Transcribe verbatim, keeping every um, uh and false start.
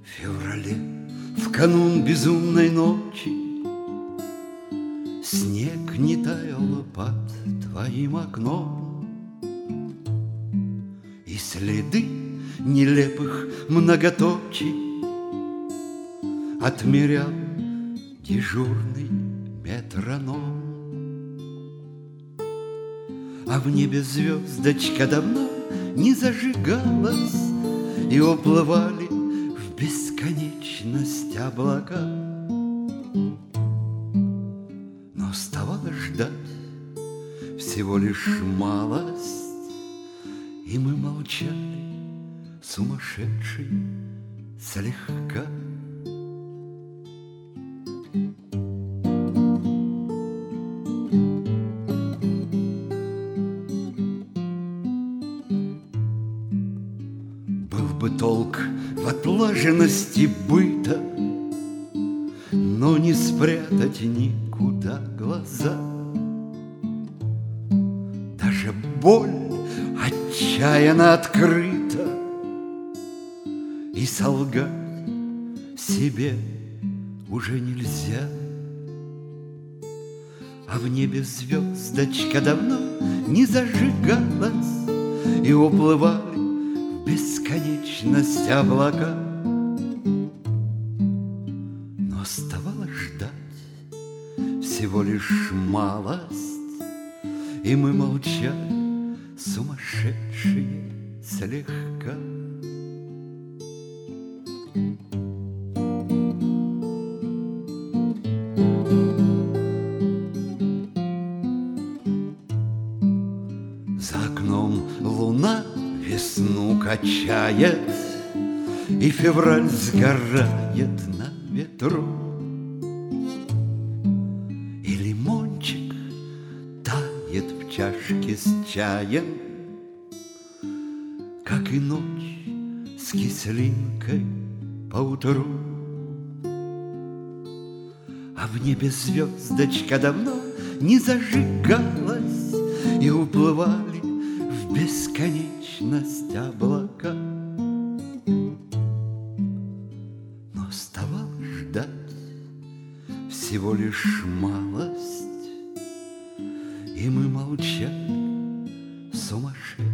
В феврале, в канун безумной ночи, снег не таял под твоим окном, и следы нелепых многоточий отмерял дежурный метроном. А в небе звездочка давно не зажигалась, и уплывали в бесконечность облака. Но оставалось ждать всего лишь малость, и мы молчали, сумасшедшие, слегка. Был бы толк в отлаженности быта, но не спрятать никуда глаза. Даже боль отчаянно открыта, и солгать себе уже нельзя. А в небе звездочка давно не зажигалась, и уплывали в бесконечность облака. Но оставалось ждать всего лишь малость, и мы молчали, сумасшедшие, слегка. За окном луна весну качает, и февраль сгорает на ветру, и лимончик тает в чашке с чаем, как и ночь с кислинкой поутру. А в небе звездочка давно не зажигалась, и уплывали в бесконечность облака. Но оставалось ждать всего лишь малость, и мы молчали, сумасшедшие.